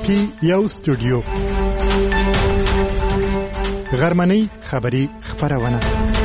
کې یو استودیو غرمنۍ خبری خبرونه.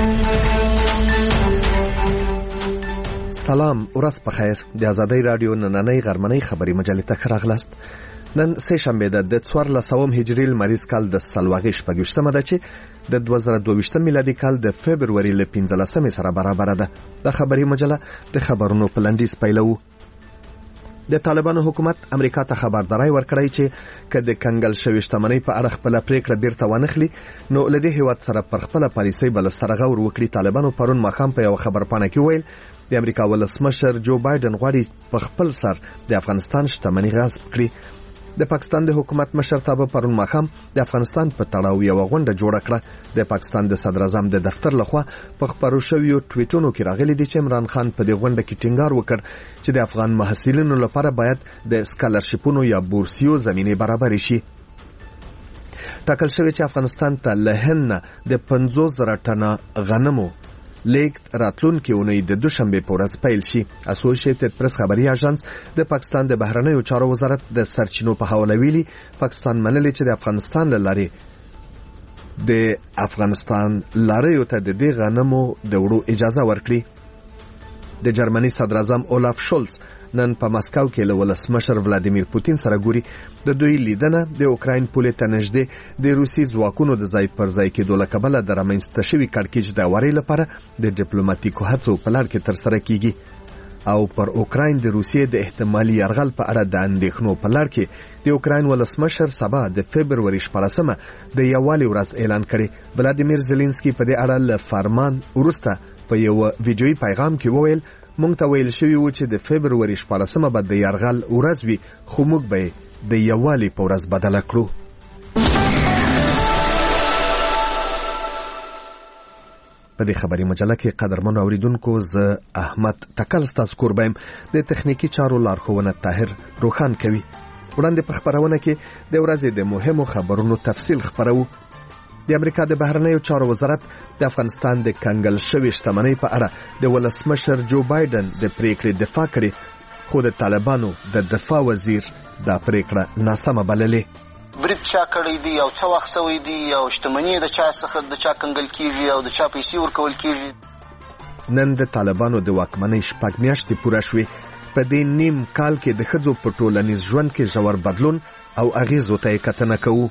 سلام، ورځ په خیر. د آزادۍ رادیو نننۍ غرمنۍ خبری مجلې ته راغلاست. نن سه شنبه د 1400 هجری لمریز کال د سلواغې شپږشتمه ده چې د 2022 میلادي کال د فبرवरी ل 15 سره برابر ده. د خبری مجله د خبرونو په لنډیز پیلو. د طالبانو حکومت امریکا ته خبرداري ورکړی چې کله کنګل شوی شتمنۍ په اړه خپل پریکړه بیرته ونخلي نو لدې هیواد سره پر خپل پالیسۍ بل سرغه ور وکړي. طالبانو پرون ماخام په یو خبرپاڼه کې ویل د امریکا ولسمشر جو بایدن غواړي په خپل سر د افغانستان شتمنۍ غصب کړي. د پاکستان د حکومت مشرتابه پرون ماخام د افغانستان په تړاو یو غونډه جوړه کړه. د پاکستان د صدر اعظم د دفتر لخوا په خبرو شویو ټویټونو کې راغلي دي چې عمران خان په دې غونډه کې ټینګار وکړ چې د افغان محصلینو لپاره باید د سکالرشیپونو یا بورسیو زمینه برابر شي. ټاکل شوی چې افغانستان ته له هند د 50,000 ټنه غنمو لیک راتلونکي اونۍ د دوشنبه په ورځ پیل شي. اسوسییټډ پریس خبري اژانس د پاکستان د بهرنیو چارو وزارت د سرچینو په حواله ویلي پاکستان منلي چې د افغانستان لاري ته د دې غنمو د وړو اجازه ورکړي. د جرمني صدر اعظم اولاف شولز نن په مسکو کې له ولسمشر ولادیمیر پوتین سره ګوري. د دوی لیدنه د اوکراین پولې ته نږدې د روسي ځواکونو د ځای پر ځای کېدو له کبله د رامنځته شوي کړکېچ د واري لپاره د ډیپلوماټیکو هڅو په لار کې ترسره کیږي او پر اوکراین د روسیې د احتمالي یرغل په اړه د اندېښنو په لار کې د اوکراین ولسمشر سبا د فبرवरी 14 د یووالي ورځ اعلان کړي. ولادیمیر زيلنسکي په دې اړه له فرمان وروسته په یو ویډیويي پیغام کې وویل مونږ ته ویل شوی و چې د فبرवरी 14 به د یرغل ورځ وي خو موږ به د یووالي په ورځ بدله کړو. په دې خبري مجله کې قدرمن اوریدونکو زه احمد تکل ستاسو قربایم د تخنیکی چارو لارښوونه طاهر روخان کوي. وړاندې په خبرونه کې د ورځې د مهمو خبرونو تفصیل خبرو. د امریکا د بهرنیو چارو وزارت د افغانستان د کنګل شوی شتمنۍ په اړه د ولسمشر جو بایدن د پریکړې دفاع کړې خو د طالبانو د دفاع وزیر دا پریکړه ناسمه بللې. برید چا کړی دی او څه وخت سوی دی او شتمنۍ د چا څخه د چا کنګل کیږي او د چا پیسې ورکول کیږي. نن د طالبانو د واکمنۍ شپږ میاشتې پوره شوې. په دې نیم کال کې د ښځو په ټولنیز ژوند کې ژور بدلون او اغیزو ته کتنه کوو.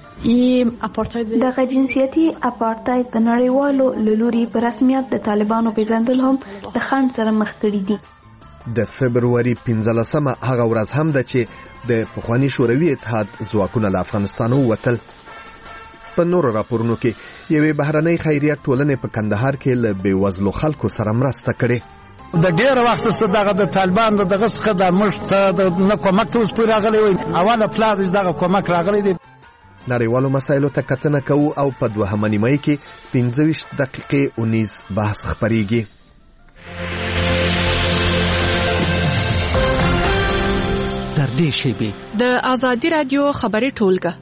دغه جنسیتي اپارټاید د نړیوالو له لوري په رسمیت د طالبانو پیژندل هم د خنډ سره مخ کړي دي. د فبرवरी 15 هغه ورځ هم ده چې د پخوانی شوروي اتحاد ځواکونه له افغانستان ووتل. په نورو راپورونو کې یوې بهرنۍ خیریه ټولنې په کندهار کې له بیوزلو خلکو سره مرسته کړې. د ډیر وخت څخه دغه طالبان دغه څخه د مشت نه کومک ته اوس راغلی وي. اوله پلان دغه کومک راغلی دی. نړیوالو مسایلو ته کتنه کوو او په دوهمه نیمه کې 25 دقیقې 19 بحث خبريږي. تر دې شی د آزادۍ رادیو خبري ټولګه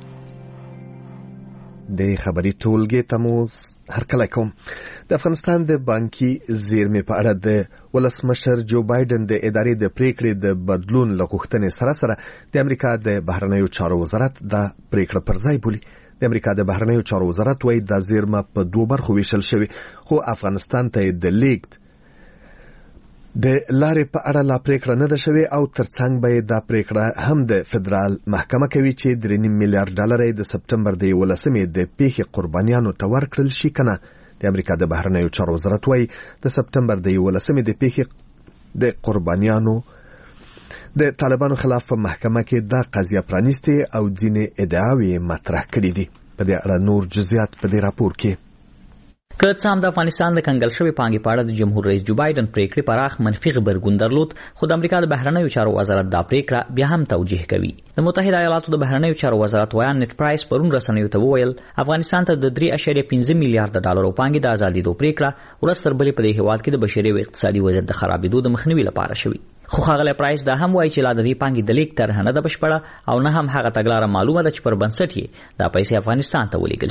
د خبري ټولګې تموز هر کله کوم. د افغانستان د بانکي زیرمې په اړه د ولسمشر جو بایدن د ادارې د پریکړې د بدلون لغوښتنې سره د امریکا د بهرنیو چارو وزارت د پریکړه پر ځای بولي. د امریکا د بهرنیو چارو وزارت وايي د زیرمه په دوه برخو ویشل شوی خو افغانستان ته د لیکت د لارې په اړه لا پریکړه نه ده شوې او ترڅنګ به دا پریکړه هم د فدرال محکمه کوي چې $3 میلیارډ د سپټمبر د 11 د پیښې قربانیانو ته ورکړل شي کنه. د امریکا د بهرنیو چارو وزارت وايي د سپټمبر د 11 د پیښې د قربانیانو د طالبانو خلاف په محکمه کې دا قضیه پرانیستي او ځینې ادعاوې مطرح کړې دي. په دې اړه نور جزئیات په دې راپور کې. که څه هم د افغانستان د کنګل شوی پانګې په اړه د جمهور رئیس جو بایدن پریکړې پراخ منفي غبرګون درلود خو د امریکا د بهرنیو چارو وزارت دا پریکړه بیا هم توجیه کوي. د متحده ایالاتو د بهرنیو چارو وزارت ویان نت پرایس پرون رسنیو ته وویل افغانستان ته د $3.5 میلیارډ پانګې د ازادېدو پریکړه ورځ تر بلې په دې هیواد کې د بشري او اقتصادي وضعیت د خرابېدو د مخنیوي لپاره شوی. خو ښاغلی پرایس دا هم وایي چې لا د دې پانګې د لیک طرحه نه ده بشپړه او نه هم هغه تګلاره معلومه ده چې پر بنسټ یې دا پیسې افغانستان ته ولېږل شي.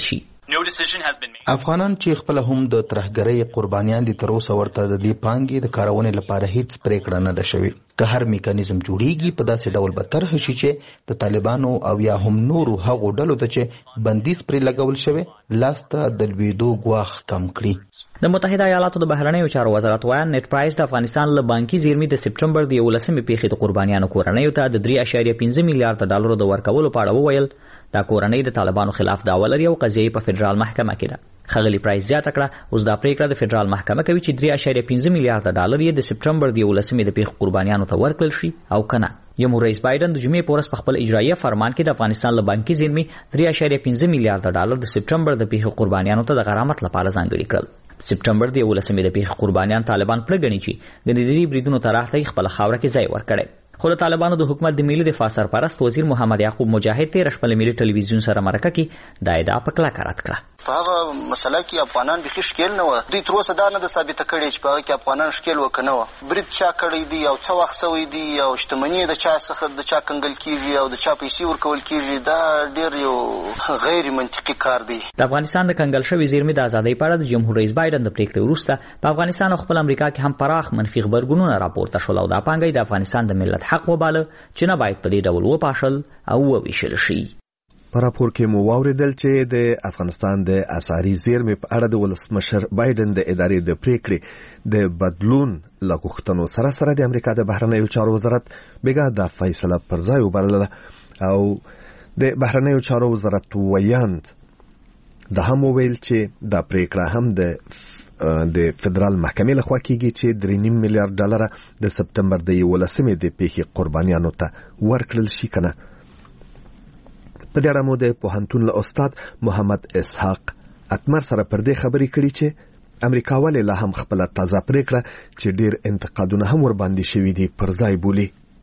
افغانان چې خپل هم د ترهګرۍ قربانیان دي تر اوسه ورته د دې پانګې د کارونې لپاره هیڅ پریکړه نه ده شوې. که هر میکانیزم جوړیږي په داسې ډول به طرح شي چې د طالبانو او یا هم نورو هغو ډلو ته چې بندیز پرې لګول شوی لاسته د لوېدو ګواښ کم کړي. د متحده ایالاتو د بهرنیو چارو وزارت وایي نت پرایس د افغانستان له بانکي زیرمې د سپټمبر د 11مې پیښې د قربانیانو کورنیو ته د 3.5 میلیارډ ډالرو د ورکولو په اړه وویل. دا کورنۍ د طالبانو خلاف دعوه لري او قضیه په فدرال محکمه کې ده. خغلی پرایس زیاته کړه اوس دا پریکړه د فدرال محکمه کوي چې 3.5 میلیارډ ډالر یې د سپټمبر د 11مې د پیښو قربانیانو ته ورکړل شي او کنه. جمهور رئیس بایدن د جمعې په ورځ په خپل اجرایه فرمان کې د افغانستان له بانکي زیرمې 3.5 میلیارډ ډالر د سپټمبر د پیښو قربانیانو ته د غرامت لپاره ځانګړي کړل. سپټمبر د 11مې د پیښو قربانیان طالبان پرې ګڼي چې د دې بریدونو طرح خپل خاوره کې ځای ورکړي. خو د طالبانو د حکومت د ملي دفاع سرپرست وزیر محمد یعقوب مجاهد 13 شپه ملي ټلویزیون سره مرکه کې دا ادعا په کلکه رد کړه. په هغه مسله کې افغانان بيخي ښکیل نه و. دوی تر اوسه دا نه ده ثابته کړې چې په هغه کې افغانان ښکیل وکنه و. برید چا کړی دی او څه وخت سوی دی او شتمنۍ د چا څخه د چا کنګل کیږي او د چا پیسې ورکول کیږي دا ډېر یو غیر منطقي کار دی. د افغانستان د کنګل شوی زیرمې د ازادۍ په اړه د جمهور رئیس بایدن د پریکړې وروسته په افغانستان او خپل امریکا کې هم پراخ منفي خبرګونونه راپورته شول او دا پانګه د افغانستان د ملت حق وباله چې نه باید په دې ډول وپاشل او وویشل شي. په راپور کې مو واوریدل چې د افغانستان د اسعاري زیرمې په اړه د ولسمشر بایدن د ادارې د پریکړې د بدلون لغوښتنو سره د امریکا د بهرنیو چارو وزارت بیګا د فیصله پر ځای وبلله او د بهرنیو چارو وزارت ویاند د هم ویل چې د پریکړه هم د فدرال محکمې لخوا کیږي چې 3.5 میلیارډ ډالر د سپټمبر د 11مې د پیښې قربانیانو ته ورکړل شي کنه. په دې اړه مو د پوهنتون له استاد محمد اسحاق اتمر سره پر دې خبرې کړې چې امریکا ولې لا هم خپل تازه پریکړه چې ډېر انتقادونه هم ور باندې شوي دي پر ځای بولي.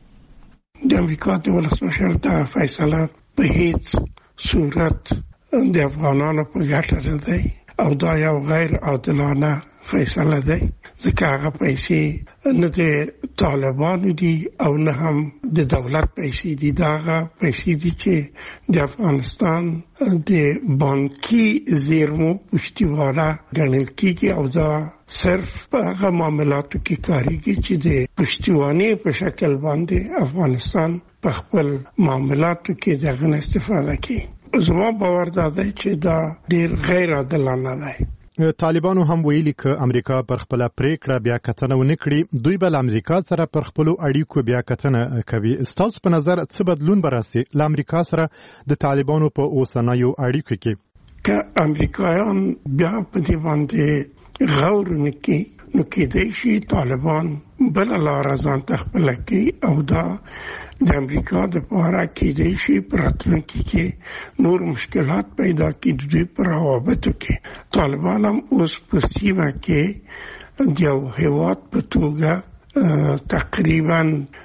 د امریکا د ولسمشر د فیصله په هیڅ صورت د افغانانو په ګټه نه دی او دا یو غیر عادلانه فیصله دی ځکه هغه پیسې نه د طالبانو دي او نه هم د دولت پیسې دي. دا هغه پیسې دي چې د افغانستان د بانکي زیرمو پشتیوانه ګڼل کیږي او دا صرف په هغه معاملاتو کې کاریږي چې د پشتیوانې په شکل باندې افغانستان په خپل معاملاتو کې دغه استفاده کوي. زما باور دا دی چې دا ډیر غیر عادلانه دی. طالبانو هم ویلي چې امریکا پر خپل پریکړه بیا کتنه ونه کړي دوی بل امریکا سره پر خپل اړیکو بیا کتنه کوي. استاسو په نظر څه بدلون براسي ل امریکا سره د طالبانو په اوسنیو اړیکو کې که امریکایان بیا په دې باندې غور نکړي نو کېدای شي طالبان بل لار ځان تخپل کړي او دا د امریکا د پاره کېدای شي پراتلونکي کې نور مشکلات پیدا کړي د دوی پر روابطو کې. طالبان هم اوس په سیمه کې د یو هیواد په توګه تقریبا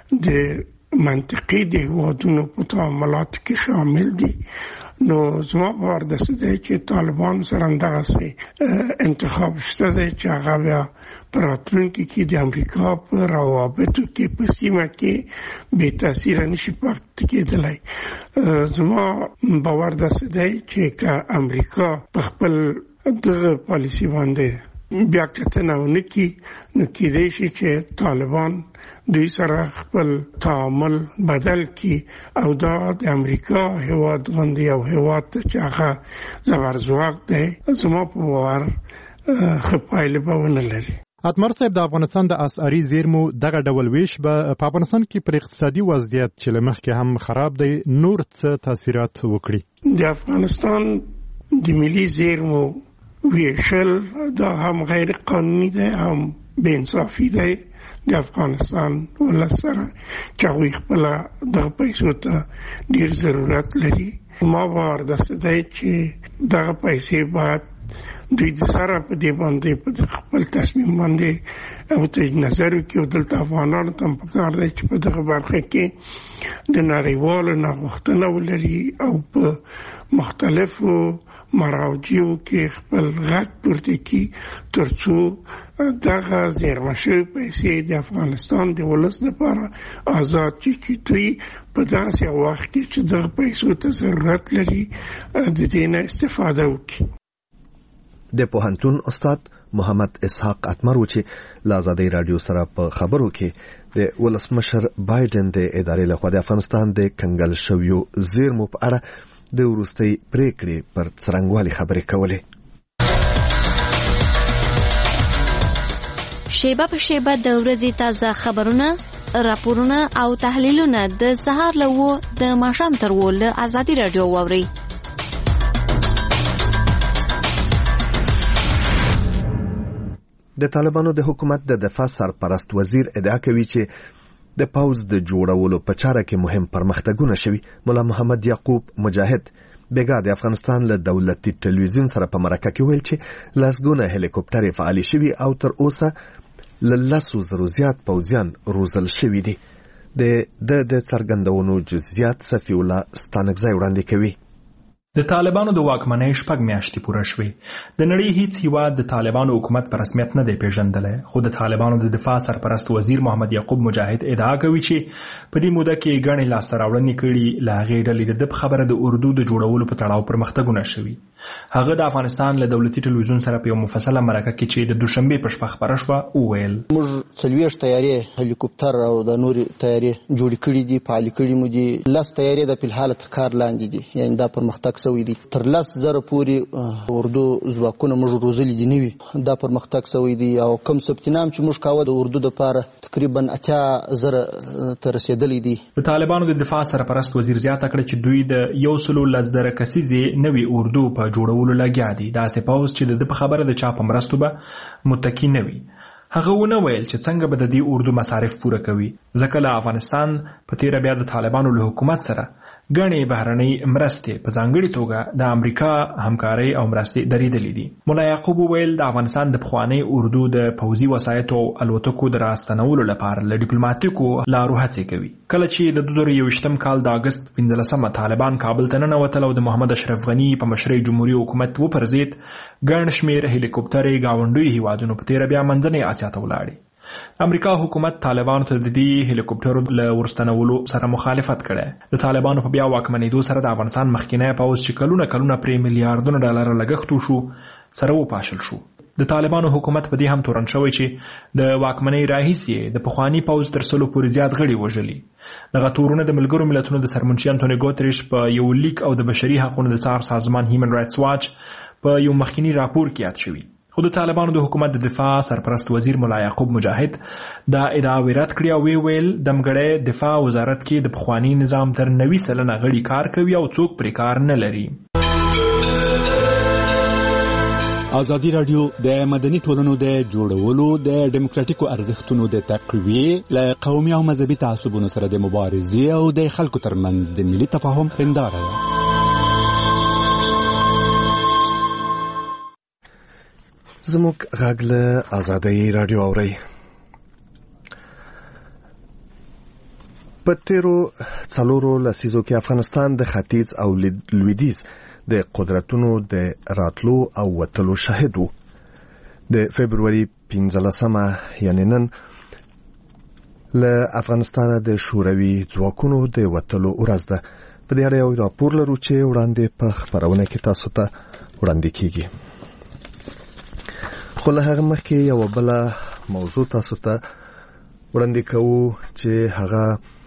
د منطقي د هیوادونو په تعاملاتو کې شامل دي. نو زما باور داسې دی چې طالبان سره دغسې انتخاب شته دی چې هغه بیا په راتلونکي کې د امریکا په روابطو کې په سیمه کې بې تاثیره نشي پاتې کېدلی. زما باور داسې دی چې که امریکا په خپل دغه پالیسي باندې بیا کتنه ونه کړي نو کېدای شي چې طالبان دوی سره خپل تعامل بدل کی او دا د امریکا هیواد غوندي او هیواد چې هغه زبرځواک دی زما په باور خپایله به ونه لري. اتمر صاحب د افغانستان د اسعاري زیرمو دغه ډول ویش به په افغانستان کې پر اقتصادي وضعیت چې لمخکې هم خراب دی نور څه تاثیرات وکړي. د افغانستان د ملي زیرمو ویشل دا هم غیر قانوني دی هم بې انصافي دی د افغانستان ولس سره چې هغوی خپله دغه پیسو ته ډېر ضرورت لري. ما باور داسې دی چې دغه پیسې باید دوی د سره په دې باندې په خپل تصمیم باندې او ته نظر وکړي او دلته افغانانو ته هم پکار دی چې په دغه برخه کې د نړیوالو نه غوښتنه ولري او په مختلفو مراجعو کې خپل غږ پورته کړي تر څو دغه زیرمه شوې پیسې د افغانستان د ولس لپاره آزاد چې دوی په داسې وخت کې چې دغه پیسو ته ضرورت لري د دې نه استفاده وکړي. د پوهنتون استاد محمد اسحاق اتمر و چې له ازادۍ رادیو سره په خبرو کې د ولسمشر بایدن د ادارې لخوا د افغانستان د کنګل شویو زیرمو په اړه د وروستۍ پریکړې پر څرنګوالي خبرې کولې. شیبه په شیبه د ورځې تازه خبرونه، راپورونه او تحلیلونه د سهار له 9 د ماښام تر 10 له ازادي رادیو واورئ. د طالبانو د حکومت د دفاع سرپرست وزیر ادعا کوي چې د پوځ د جوړولو په چاره کې مهم پرمختګونه شوي. مولا محمد یعقوب مجاهد بیګا د افغانستان له دولتي ټلویزیون سره په مرکه کې ویل چې لسګونه هلیکوپټرې فعالي شوي او تر اوسه له 10,000 زیات پوځیان روزل شوي دي. د څرګندونو جزئیات صفی الله ستانکزی وړاندې کوي. د طالبانو د واکمنۍ 6 میاشتې پوره شوې. د نړۍ هیڅ هیواد د طالبانو حکومت په رسمیت نه دی پیژندلی، خو د طالبانو د دفاع سرپرست وزیر محمد یعقوب مجاهد ادعا کوي چې په دې موده کې ګڼې لاسته راوړنې کړي. له هغې ډلې د خبره د اردو د جوړولو په تړاو پرمختګونه شوي. هغه د افغانستان له دولتي ټلویزیون سره په یو مفصله مرکه کې چې د دوشنبې په شپه خپره شوه وویل: موږ 40 طیارې هلیکوپټر او د نورې طیارې جوړې کړي دي، فعالې کړي مو دي. 10 طیارې د فلحال کار لاندې دي، یعنی دا پرمختګ شوی دی. تر 10,000 پورې اردو ځواکونه موږ روزلي دي نوي، دا پرمختګ شوی دی. او کم ثبت نام چې موږ کاوه د اردو لپاره تقریبا 80,000 ته رسیدلی دي. د طالبانو د دفاع سرپرست وزیر زیاته کړه چې دوی د 110,000 کسیزې نوي اردو په جوړولو لګیا دي. داسې پوځ چې د په خبره د چا په مرستو به متکی نه وي. هغه ونه ویل چې څنګه به د دې اردو مصارف پوره کوي، ځکه له افغانستان په تیره بیا د طالبانو له حکومت سره ګڼې بهرنۍ مرستې په ځانګړې توګه د امریکا همکارۍ او مرستې درېدلې دي. مولا یعقوب ویل د افغانستان د پخوانۍ اردو د پوځي وسایطو او الوتکو د راستنولو لپاره له ډیپلوماتیکو لارو هڅې کوي. کله چې د 2021 کال د اګست 15 طالبان کابل ته ننوتل او د محمد اشرف غني په مشرۍ جمهوریت حکومت وپرځېد، ګڼ شمېر هلیکوپټرې ګاونډیو هیوادونو په تیره بیا منځنۍ اسیا ته ولاړې. امریکا حکومت طالبانو ته د دې هلیکوپټرو له ورستنولو سره مخالفت کړی. د طالبانو په بیا واکمنېدو سره د افغانستان مخکینی پوځ چې کلونه پرې میلیارډونه ډالر لګښت وشو سره وپاشل شو. د طالبانو حکومت په دې هم تورن شوی چې د واکمنۍ راهیسې د پخواني پوځ تر 100 پورې زیات غړي وژلي. دغه تورونه د ملګرو ملتونو د سرمنشي انټونی ګوتریش په یو لیک او د بشري حقوقو د څار سازمان هیومن رائټس واچ په یو مخکینی راپور کې یاد شوی. خو د طالبانو د حکومت د دفاع سرپرست وزیر مولا یعقوب مجاهد دا ادعا رد کړې او ویل دمګړی دفاع وزارت کې د پخوانی نظام تر 90% غړي کار کوي او څوک پرې کار نه لري. ازادي رادیو د مدني ټولنو د جوړولو د ډیموکراتیکو ارزښتونو د تقویې له قومي او مذهبي تعصبونو سره د مبارزې او د خلکو ترمنځ د ملي تفاهم هنداره ده. زموږ غږ له ازادۍ رادیو اورئ. په تیرو 4 لسیزو کې افغانستان د ختیځ او لویدیځ د قدرتونو د راتلو او وتلو شاهد وو. د فبرवरी 15 یعنی نن له افغانستان د شوروي ځواکونو د وتلو ورځ ده. په دې اړه یو راپور لرو چې وړاندې په خبرونه کې تاسو ته وړاندې کیږي. خو له هغه مخکې یو بل موضوع تاسو ته وړاندې کوو چې هغه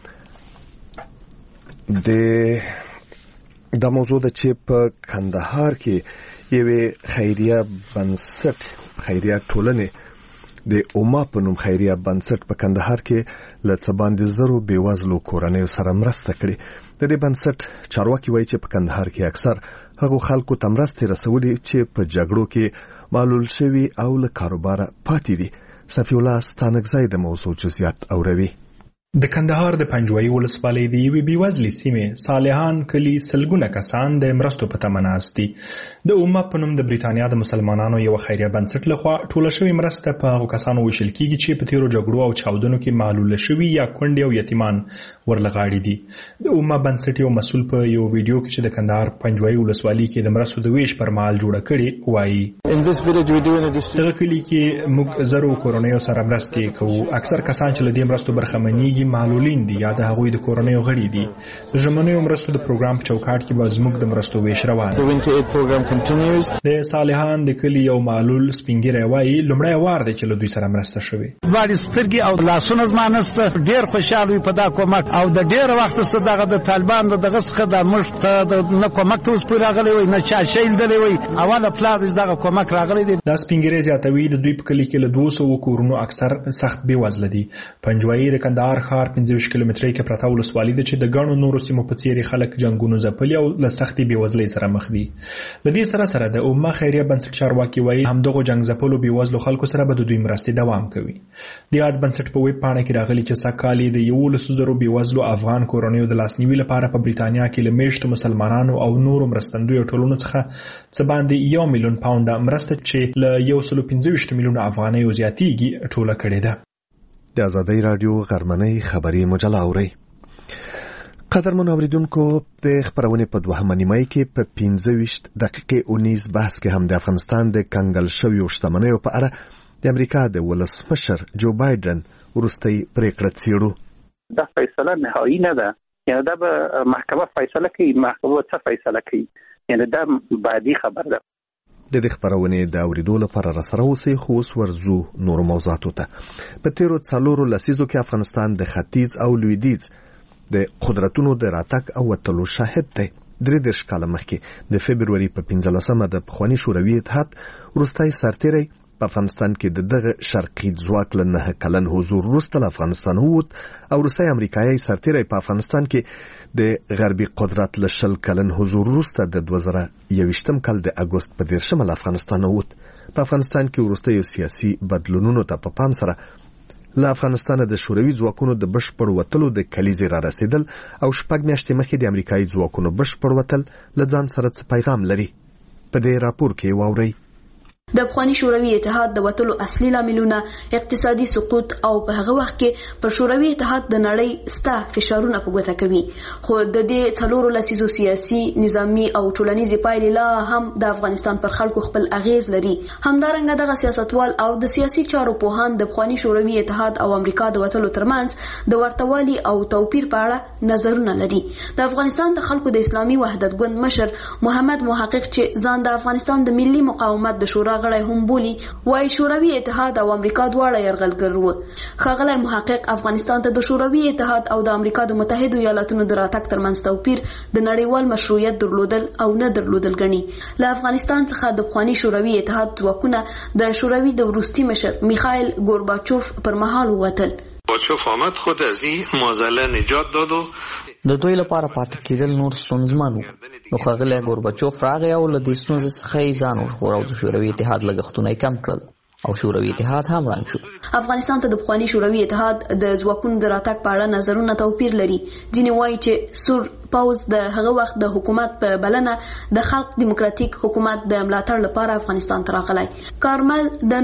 د موضوع د چې په کندهار کې یوې خیریه بنسټ خیریه ټولنې د اوما په نوم خیریه بنسټ په کندهار کې له څه باندې زرو بېوزلو کورنیو سره مرسته کړې. د دې بنسټ چارواکي وایي چې په کندهار کې اکثر هغو خلکو ته مرستې رسولي چې په جګړو کې معلول شوي او له کاروباره پاتې دي. صفی الله ستانکزی د موضوع جزئیات اوروي. د کندهار د پنجوایي ولسوالۍ د یوې بېوزلې سیمې صالحان کلي سلګونه کسان د مرستو په تمه ناست دي. د اوما په نوم د بریتانیا د مسلمانانو یو خیریه بنسټ لخوا ټوله شوې مرسته په هغو کسانو ویشل کیږي چې په تیرو جګړو او چاودنو کې معلول شوي یا کونډې او یتیمان ورلغاړي دي. د اوما بنسټ یو مسؤل په یو ویډیو کې چې د کندهار پنجوایي ولسوالۍ کې د مرستو د ویش پر مهال جوړه کړې وایي: دغه کلي کې موږ زرو کورنیو سره مرستې کوو. اکثر کسان چې له دې مرستو برخمنېږي هغوی معلولین دي یا د هغوی د کورنیو غړي دي. د ژمنیو مرستو د پروګرام په چوکاټ کې به زموږ د مرستو ویش روان د صالحان د کلي یو معلول سپینګیری وایي لومړی وار دی چې له دوی سره مرسته شوې. دواړې سترګې او لاسونه زما نسته، ډېر خوشحال وي په دا کومک او د ډېره وخته څه دغه د طالبان د دغه څخه د موږ ته نه کومک ته اوس پورې راغلی وي نه چا شی لیدلی وي. اوله پلار دغه کومک راغلی دی. دا سپینګیری زیاتوي د دوی په کلي کې له 200 کورونو اکثر سخت بېوزله دي. پنجوایي د کندهار ښار 25 کیلومترۍ کې پرته ولسوالي ده چې د ګڼو نورو سیمو په څېر خلک جنګونو ځپلي او له سختې بېوزلۍ سره مخ دي. له دې سره د امه خیریه بنسټ چارواکي وایي همدغو جنګ ځپلو بېوزلو خلکو سره به د دوی مرستې دوام کوي. د یاد بنسټ په ویب پاڼه کې راغلي چې سږکال یې د 11,000 بېوزلو افغان کورنیو د لاسنیوي لپاره په بریتانیا کې له میشتو مسلمانانو او نورو مرستندویو ټولنو څخه څه باندې 1 میلیون پاونډه مرسته چې له 125 میلیونه افغانیو زیاتیږي ټوله کړې ده. د آزادۍ راډیو غرمنۍ خبري مجله اورئ. قدرمن اوریدونکو د خبرونه په دوهمه نیمه کې په 15 دقیقې 19 بحث کې هم د افغانستان د کنګل شویو شتمنیو په اړه د امریکا د ولسمشر جو بایدن وروستۍ پریکړه څیړو. دا فیصله نهایی نه ده، یعنی دا به محکمه فیصله کوي. محکمه څه فیصله کوي؟ یعنی دا بعدي خبر ده. د دې خبرونه د اوریدو لپاره را سره اوسئ، خو اوس ورځو نور موضوعاتو ته. په تیرو 4 لسیزو کې افغانستان د ختیځ او لویدیځ د قدرتونو د راتګ او وتلو شاهد دی. 3 کاله مخکې د فبروري په 15مه د پخواني شوروي اتحاد وروستۍ سرتیری په افغانستان کې د دغه شرقي ځواک له 9 کلن حضور وروسته له افغانستان ووت او روسي امریکایي سرتیری په افغانستان کې د غربي قدرت له 10 کلن حضور وروسته د 2021 کال د اگست په 10 له افغانستان ووت. په افغانستان کې وروستي سیاسي بدلونونو ته په پام سره له افغانستان د شوروي ځواکونو د بشپړ وتلو د کلیزې را رسیدل او 6 میاشتې مخکې د امریکایي ځواکونو بشپړ وتل له ځان سره څه پیغام لري. په دې راپور کې واورئ. د افغاني شوروي اتحاد د وتلو اصلي لاملونه اقتصادي سقوط او په هغه وخت کې پر شوروي اتحاد د نړۍ ستا فشارونه په ګوته کوي. خو د دې 4 لسیزو سیاسي، نظامی او ټولنیزي پایلې لا هم د افغانستان پر خلکو خپل اغیز لري. همدارنګه دغه سیاستوال او د سیاسي چارو پوهان د افغاني شوروي اتحاد او امریکا د وتلو ترمنځ د ورتوالي او توپیر په اړه نظرونه لري. د افغانستان د خلکو د اسلامي وحدت ګوند مشر محمد محقق چې ځان د افغانستان د ملي مقاومت د شورا غړی هم بولي، وايي شوروي اتحاد او امریکا دواړه یرغلګر وو. ښاغلی محقق افغانستان ته د شوروي اتحاد او د امریکا د متحدو ایالاتونو د راتګ ترمنځ توپیر د نړیوال مشروعیت درلودل او نه درلودل ګڼي. له افغانستان څخه د پخواني شوروي اتحاد ځواکونه د شوروي د وروستي مشر میخائیل گورباچوف پر مهال ووتل. گورباچوف آمد خود از این معضله نجات داد و د دوی لپاره پاتې کېدل نور ستونزمن وو. نو ښاغلی گورباچوف راغی او له دې ستونزې څخه یې ځان وژغوره او د شوروي اتحاد لګښتونه یې کم کړل او شوروي اتحاد هم رنګ شو. افغانستان ته د پخواني شوروي اتحاد د ځواکونو د راتګ په اړه نظرونه توپیر لري. ځینې وایي چې سور پوز د هغه وخت د حکومت په بلنه د خلق دیموکراتیک حکومت د ملاتړ لپاره افغانستان ته راغلی. کارمل د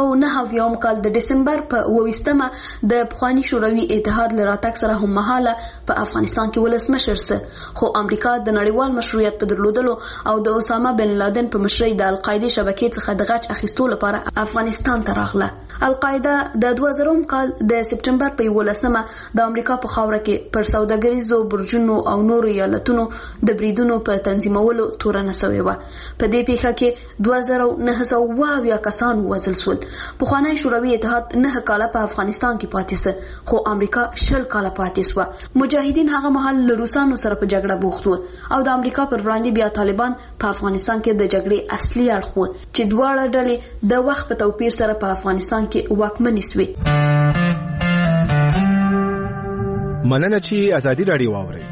1999 کال د دسمبر په 28مه د پخواني شوروي اتحاد له راتګ سره هم مهاله په افغانستان کې ولسمشر سه، خو امریکا د نړیوال مشروعیت په درلودلو او د اسامه بن لادن په مشرۍ د القاعده شبکې څخه د غچ اخیستو لپاره افغانستان ته راغله. القاعده د 2000 کال د سپټمبر په 11مه د امریکا په خاوره کې پر سوداګریزو برجونو او نورو ایالتونو د بریدونو په تنظیمولو تورنه شوې وه. په دې پیښه کې 2920 کسان وژل شول. پخوانی شوروي اتحاد 9 کاله په افغانستان کې پاتې سه، خو امریکا 10 کاله پاتې شوه. مجاهدین هغه مهال له روسانو سره په جګړه بوخت وو او د امریکا پر وړاندې بیا طالبان په افغانستان کې د جګړې اصلي اړخ وو چې دواړه ډلې د وخت په توپیر سره په افغانستان کې واکمنې شوې. مننه چې آزادي راډیو واورئ.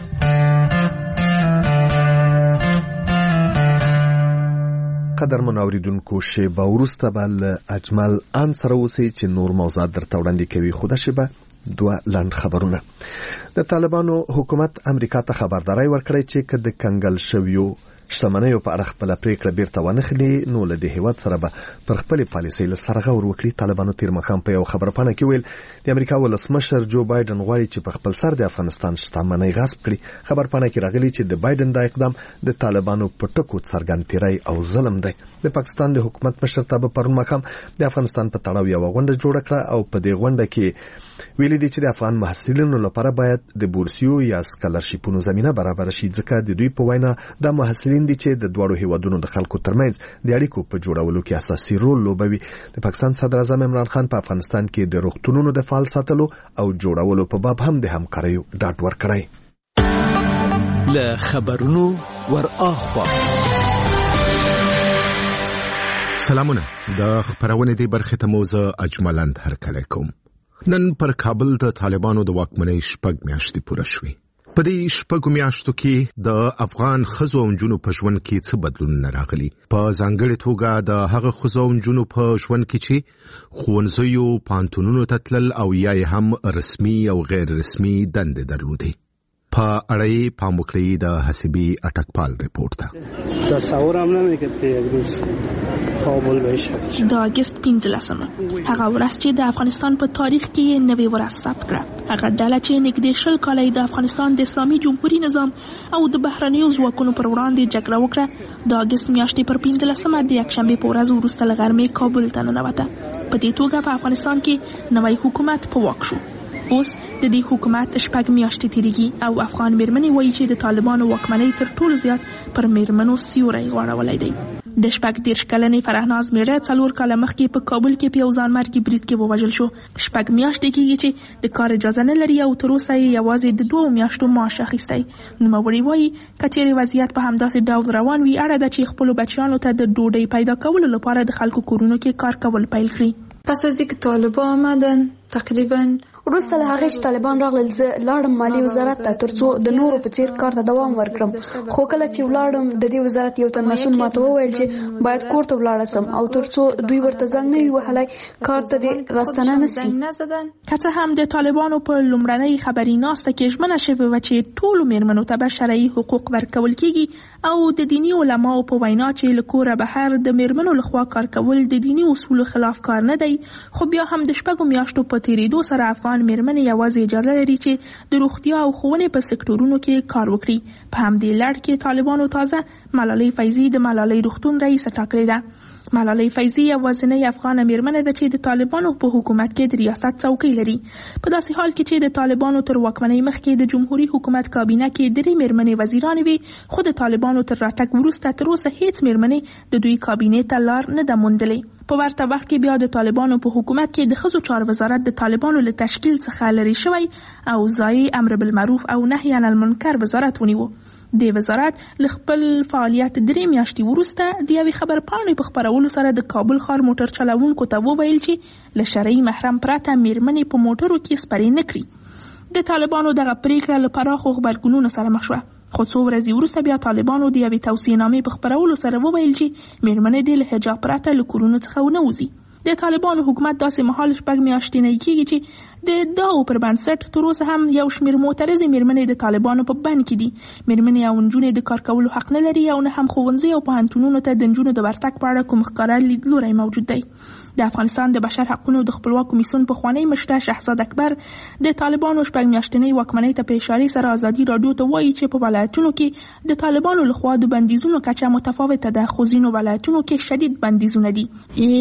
قدرمن اوریدونکو، شیبه وروسته به له اجمل ان سره اوسئ چې نور موضوعات درته وړاندې کوي. خو دا شیبه 2 لنډ خبرونه. د طالبانو حکومت امریکا ته خبرداري ورکړې چې که د کنګل شویو شتمنیو په اړه خپل پریکړه بیرته ونخلي نو له دې هیواد سره به پر خپل پالیسۍ له سره غور وکړي. طالبانو تیر مخام په یو خبرپاڼه کې ویل د امریکا ولسمشر جو بایدن غواړي چې په خپل سر د افغانستان شتمنۍ غصب کړي. خبرپاڼه کې راغلي چې د بایدن د اقدام د طالبانو په ټکو څرګندتري او ظلم دی. د پاکستان د حکومت مشرتابه پرون مخام د افغانستان په تړاو یو غونډه جوړه کړه او په دې غونډه کې ویلي دي چې د افغان محصلینو لپاره باید د بورسیو یا سکالرشیپونو زمينه برابر شي ځکه د دوی په وینا د محصلین دي چې د دوړو هیوادونو د خلکو ترمنځ د اړیکو په جوړولو کې اساسي رول لوبوي. د پاکستان صدر اعظم عمران خان په افغانستان کې د روغتونونو د فعال ساتلو او جوړولو په باب هم د همکاریو ډاډ ورکړی. له خبرونو ور اخوا سلامونه. د خبرونه دی برخه ته موزه اجملند هرکلی کوم. نن پر کابل د طالبانو د واکمنۍ شپږ میاشتې پوره شوې. په دې شپږو میاشتو کې د افغان ښځو او نجونو په ژوند کې څه بدلونونه راغلي. په ځانګړې توګه د هغه ښځو او نجونو په ژوند کې چې ښوونځیو پوهنتونونو ته تلل او یا هم رسمي او غیر رسمي دندې درلودې. په اړه پام وکړئ د حسبي اټکپال رپورت ته. تصورم نمی‌کرد که یک روز کابل بشه. د اگست 15 هغه ورځ چې د افغانستان په تاریخ کې نوې ورځ ثبت کړه. هغه ډله چې نږدې 20 کاله د افغانستان د اسلامي جمهوریت نظام او د بهرنیو ځواکونو پر وړاندې جګړه وکړه، د اگست میاشتې پر 15 د یکشنبه په ورځ وروسته له غرمې کابل ته ننوته. په دې توګه په افغانستان کې نوی حکومت په واک شو. اوس د دې حکومت شپږ میاشتې تیریږي او افغان میرمنې وایي چې د طالبانو واکمنۍ تر ټولو زیات پر میرمنو سیوری غوړولی دی. د 14 کلنې فرهناز میړه 4 کاله مخکې په کابل کې په یو ځانمرګي برید کې ووژل شو. 4 میاشتې کېږي چې د کار اجازه نه لري او تر اوسه یې یوازې د 2 میاشتو معاش اخیستی. نوموړي وایي که چیرې وضعیت په همداسې ډول روان وي، اړه ده چې خپلو بچیانو ته د ډوډۍ پیدا کولو لپاره د خلکو کورونو کې کار کول پیل کړي. پس از اینکه طالبان آمدن تقریبا وروسته له هغې چې طالبان راغلل، زه لاړم مالي وزارت ته ترڅو د نورو په څیر کار ته دوام ورکړم. خو کله چې ولاړم د دې وزارت یو تن مسؤل ماته وویل چې باید کور ته ولاړ سم او ترڅو دوی ورته زنګ نه وي وهلی کار ته دې راستنه نسي. که څه هم د طالبانو په لومړنۍ خبري ناسته کې ژمنه شوې وه چې ټولو میرمنو ته به شرعي حقوق ورکول کیږي او د دیني علماو په وینا چې له کوره بهر د میرمنو لخوا کار کول د دیني اصولو خلاف کار نه دی، خو بیا هم د 4 میاشتو په تیریدو سره افغان میرمنې یوازې اجازه لري چې د روغتیا او ښوونې په سکتورونو کې کار وکړي. په همدې لړ کې طالبانو تازه ملالۍ فیضي د ملالۍ روغتون رئیسه ټاکلې ده. ملالۍ فیضي یوازینۍ افغانه میرمنه ده چې د طالبانو په حکومت کې د ریاست څوکۍ لري. په داسې حال کې چې د طالبانو تر واکمنۍ مخکې د جمهوریت حکومت کابینه کې 3 میرمنې وزیرانې وي، خو د طالبانو تر راتګ وروسته تر اوسه هیڅ میرمنې د دوی کابینې ته لار نه ده موندلې. په ورته وخت کې بیا د طالبانو په حکومت کې د ښځو چارو وزارت د طالبانو له تشکیل څخه لرې شوی او ځای امر بالمعروف او نهی عن المنکر وزارت ونیو. د وزارت له خپل فعالیت 3 میاشتې وروسته د یوې خبرپاڼې په خپرولو سره د کابل ښار موټر چلوونکو ته وویل چې له شرعي محرم پرته میرمنې په موټرو کې سپرې نه کړي. د طالبانو دغه پریکړه له پراخو غبرګونونو سره مخ شوه، خو څو ورځې وروسته بیا طالبانو د یوې توصیه‌نامې په خپرولو سره وویل چې میرمنې دې له حجاب پرته له کورونو څخه ونه وځي. د طالبانو حکومت داسې مهال 4 میاشتې نه کېږي چې د دغو پر بنسټ تر اوسه هم یو شمېر معترضې میرمنې د طالبانو په بند کې دي. میرمنې او نجونې د کار کولو حق نه لري او نه هم ښوونځي او پوهنتونونو ته د نجونو د ورتګ په اړه کوم ښکاره لیدلوری موجود دی. د افغانستان د بشر حقونو د خپلواک کمیسیون پخوانی مشر شهزاد اکبر د طالبانو 4 میاشتنۍ واکمنۍ ته په اشارې سره ازادي رادیو ته وایي چې په ولایتونو کې د طالبانو لخوا د بندیزونو کچه متفاوته ده، خو ځینو ولایتونو کې شدید بندیزونه دي.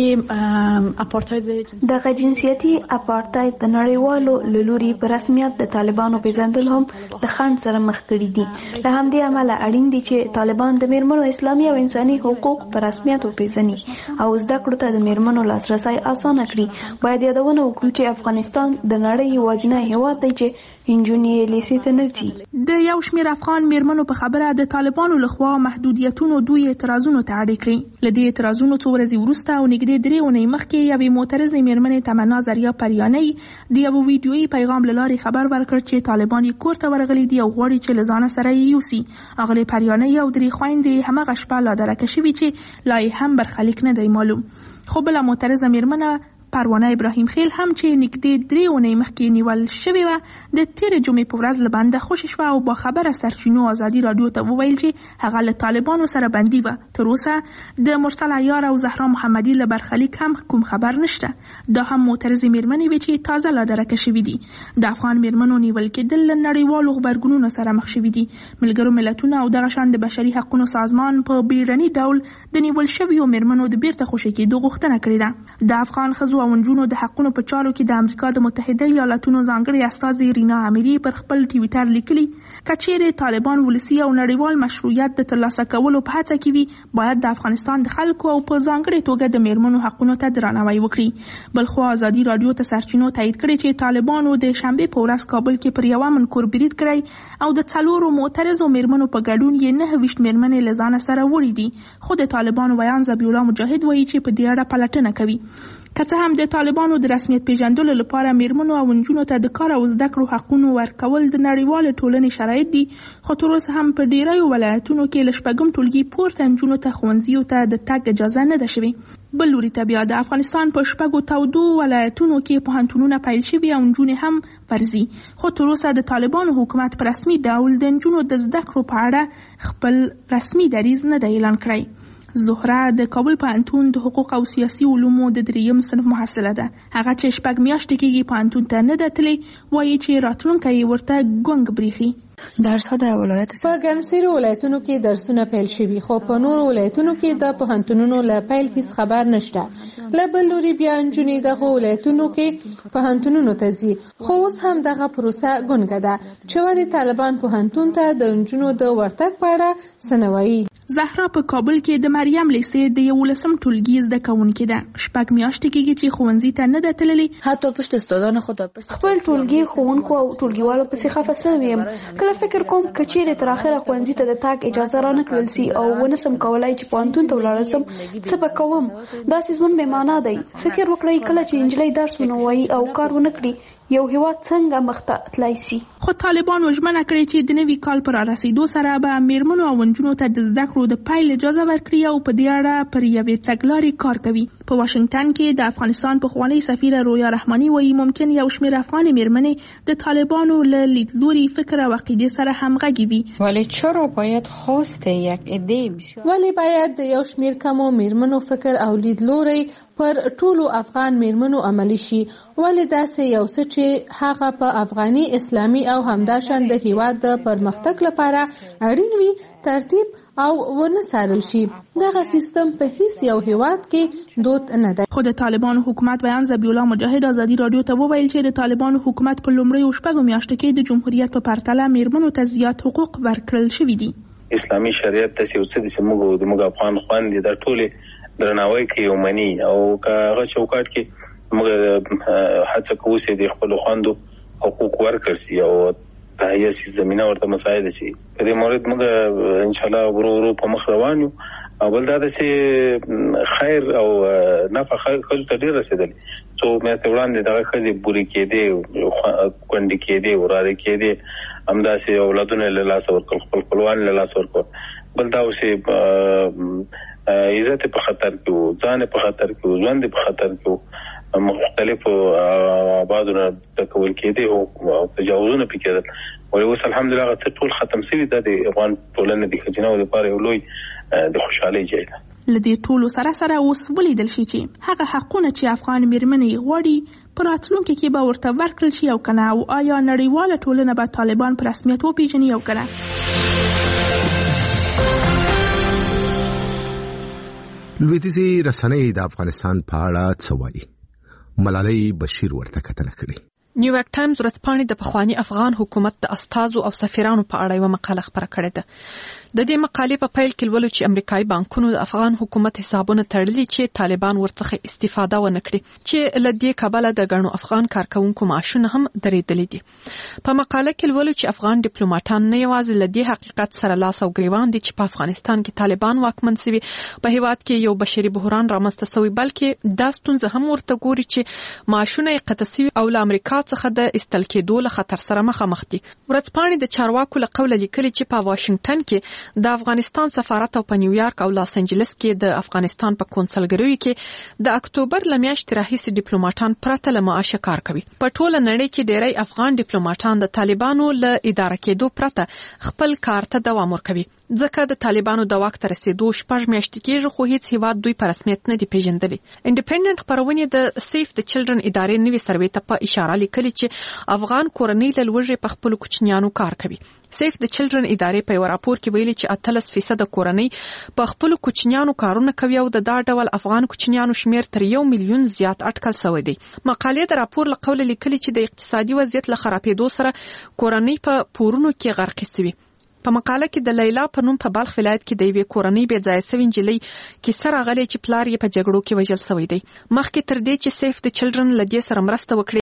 دغه جنسیتي اپارټاید د نړیوالو له لوري په رسمیت د طالبانو پیژندل هم له خنډ سره مخ کړي دي. له همدې امله اړین دي چې طالبان د میرمنو اسلامي او انساني حقوق په رسمیت وپیژني او زده کړو ته د میرمنو لاسرسی اسانه کړي. باید یادونه وکړو چې افغانستان د نړۍ یوازینی هېواد دی چې انجونې لیسې ته نه ځي. د یو شمېر افغان میرمنو په خبره د طالبانو لخوا محدودیتونو دوی اعتراضونو ته اړ کړي. له دې اعتراضونو څو ورځې وروسته او نږدې 3 اونۍ مخکې یوې معترضې میرمنې تمنا زریا پریانۍ د یو ویډیویي پیغام له لارې خبر ورکړ چې طالبان یې کور ته ورغلي دي او غواړي چې له ځانه سره یې یوسي. اغلې پریانۍ او 3 خویندې همغه شپه لا درکه شوي چې لا یې هم برخلیک نه دی معلوم. خو بله معترضه میرمنه پروانه ابراهیم خیل هم چې نږدې 3 اونۍ مخکې نیول شوې وه د تېرې جمعې په ورځ له بنده خوشې شوه او با خبره سرچینو ازادي راډیو ته وویل چې هغه له طالبانو سره بندي وه. تر اوسه د مرسل عیار او زهرا محمدي له برخلیک هم کوم خبر نشته. دا هم معترضې میرمنې وې چې تازه لا درکه شوي دي. د افغان میرمنو نیول کېدل له نړیوالو غبرګونونو سره مخ شوي دي. ملګرو ملتونو او دغه شان د بشري حقونو سازمان په بیړني ډول د نیول شویو میرمنو د بیرته خوشي کېدو غوښتنه کړې ده. د افغان ښځو ښځو او نجونو د حقونو په چارو کې د امریکا د متحده ایالاتونو ځانګړې استازي رینا اميري پر خپل ټویټر لیکلي کچېرې طالبان ولسی او نړیوال مشروعیت د ترلاسه کولو په هڅه کې وي باید د افغانستان د خلکو او په ځانګړې توګه د میرمنو حقونو ته درناوی وکړي. بلخو ازادي رادیو ته سرچینو تایید کړي چې طالبانو د شنبه په ورځ کابل کې پر یو منکور برید کړی او د 4 معترضو میرمنو په ګډون یې 9 میرمنې له ځان سره وړي دي. خو د طالبانو بیان ذبیح الله مجاهد وایي چې په دې اړه پلټنه کوي. که څه هم د طالبانو د رسمیت پیژندلو لپاره میرمنو او نجونو ته د کار او زده کړو حقوقو ورکول د نړیوال ټولنې شرایط دي، خو تر اوسه هم په ډیرو ولایتونو کې لشپږم ټولګي پورته نجونو ته ښوونځیو ته د تګ اجازه نه ده شوې. بل لوري ته بیا د افغانستان په شپږو تودو ولایتونو کې پوهنتونونه پیل شوي او نجونې هم فرضي، خو تر اوسه د طالبانو حکومت په رسمي ډول د نجونو د زده کړو په اړه خپل رسمي دریځ نه دی اعلان کړی. زهره د کابل پوهنتون د حقوق او سیاسي علومو د 3م صنف محصله ده. هغه چې 6 میاشتې کېږي پوهنتون ته نه ده تللی، وایي چې راتلونکی یې ورته ګونګ بریښي. درس‌ها د ولایت په ګرمسیرو ولایتونو کې درسونه پیل شوي، خو په نورو ولایتونو کې د پوهنتونونو له پیل هیڅ خبر نشته. له بل لوري بیا نجونې دغه ولایتونو کې پوهنتونونو ته ځي، خو اوس هم دغه پروسه ګونګه ده چې ولې طالبان پوهنتون ته د نجونو د ورتګ په اړه څه نه وایي. زهرا په کابل کې د مریم لیسې د 11م ټولګي زده کوونکې ده. 6 میاشتې کېږي چې ښوونځي ته نه ده تللې. حتی پشت استادانو خو د خپل ټولګي ښوونکو او ټولګیوالو پسې خفه شوی یم. کله فکر کوم کچېرې تر اخره ښوونځي ته د تګ اجازه را نه کړل سي او ونه سم کولای چې پوهنتون ته ولاړ سم، څه به کوم؟ داسې ژوند بې معنا دی. فکر وکړئ کله چې نجلۍ درس ونه وایي او کار ونه کړي یو هیواد څنګه مخته تلای شي. خو طالبانو ژمنه کړې چې د نوي کال پر رسیدو سره به میرمنو او نجونو ته د زده کړو د پیل اجازه ورکړي او په دې اړه پر یوې تګلارې کار کوي. په واشنگټن کې د افغانستان پخوانۍ سفیره رویا رحماني وایي ممکن یو شمېر افغاني میرمنې د طالبانو له لیدلوري فکر او عقیدې سره همغږي وي. ولی چرا باید خواست یک عده بشه؟ ولی باید د یو شمېر کمو میرمنو فکر او لیدلوري پر ټولو افغان میرمنو عملی شي. ولی داسې یو څه چې هغه په افغاني اسلامي او همداشان د هیواد د پرمختګ لپاره اړین وي ترتیب او ونه سارل شي. دغه سیستم په هیڅ یو هیواد کې دود نه دی. خو د طالبانو حکومت بیان ذبیح الله مجاهد ازادي رادیو ته وویل چې د طالبانو حکومت په لومړیو 6 میاشتو کې د جمهوریت په پرتله میرمنو ته زیات حقوق ورکړل شوي دي. اسلامي شریعت د سیاست چې موږ افغان خويندې د ټولې درناوی کوي او مني او هغه چوکاټ کې موږ هڅه کوو چې د خپل خويندو حقوق ورکړ شي او تهیه شي زمينه ورته مساعده شي. په دې مورد موږ ان شاء الله ورو په مخ روان یو او بل دا چې خیر او نفع خلکو ته ډیر رسیدلی. څو میاشتې وړاندې دغه ښځې بوري کېدې کونډې کېدې وراره کېدې همداسې اولادونه له لاسه ورکړل، خپل خپلوان له لاسه ورکړل. بل دا چې عزت په خطر کې وو، ځان په خطر کې وو، ژوند په خطر کې وو، مختلفو آبادونو ټکول کېدې او تجاوزونه پکې کېدل. ولې اوس الحمدلله هغه څه ټول ختم شوي. دا د افغان ټولنې د ښځیناو لپاره یو لوی د خوشحالۍ ځای ده. له دې ټولو سره اوس ولیدل شي چې هغه حقونه چې افغان میرمنې غواړي په راتلونکي کې به ورته ورکړل شي او کنه، او آیا نړیواله ټولنه به طالبان په رسمیت وپیژني او کنه. لویدیځي رسنۍ د افغانستان په اړه څه وایي؟ ملالۍ بشیر ورته کتنه کړې. نیویارک ټایمز ورځپاڼې د پخوانی افغان حکومت د استازو او سفیرانو په اړه یو مقاله خپره کړې ده. د دې مقالې په پیل کې ولول چې امریکایي بانکونو د افغان حکومت حسابونه تړلي چې طالبان ورڅخه استفاده ونه کړي، چې له دې کبله د ګڼو افغان کارکونکو معاشونه هم درېدلي دي. په مقاله کې ولول چې افغان ډیپلوماټان نه یوازې له دې حقیقت سره لاس او ګریوان دي چې په افغانستان کې طالبان واکمن شوي، په هیواد کې یو بشري بحران رامنځته شوی، بلکې دا ستونزه هم ورته ګوري چې معاشونه یې قطع شوي او له امریکا څخه د استل کېدو له خطر سره مخامخ دي. ورځپاڼې د چارواکو له قوله لیکلي چې په واشنگټن کې د افغانستان سفارت او په نیویارک او لاس انجلس کې د افغانستان په کونسلګریو کې د اکتوبر له میاشتې راهیسې ډیپلوماټان پرته له معاشه کار کوي. په ټوله نړۍ کې ډېری افغان ډیپلوماټان د طالبانو له اداره کېدو پرته خپل کار ته دوام ورکوي. ځکه د طالبانو د واک ته رسیدو 6 میاشتې کېږي خو هیڅ هیواد دوی په رسمیت نه دی پیژندلی. انډیپندنت خبرونه د سیف د چلډرن ادارې نوي سروې ته په اشاره لیکلي چې افغان کورنۍ له لوږې په خپل کوچنیانو کار کوي. سیف د چلډرن ادارې په یو راپور کې ویلي چې 18% کورنۍ په خپل کوچنیانو کارونه کوي او د دا ډول افغان کوچنیانو شمیر تر 1 میلیون زیات اټکل شوی دی. مقالې د راپور له قوله لیکلي چې د اقتصادي وضعیت له خرابېدو سره کورنۍ په پورونو کې غرقې شوي. په مقاله کې د لیلا په نوم په بلخ ولایت کې د یوې کورنۍ بې ځایه شوې نجلۍ کیسه راغلې چې پلار یې په جګړو کې وژل شوی دی. مخکې تر دې چې سیف د چلډرن له دې سره مرسته وکړي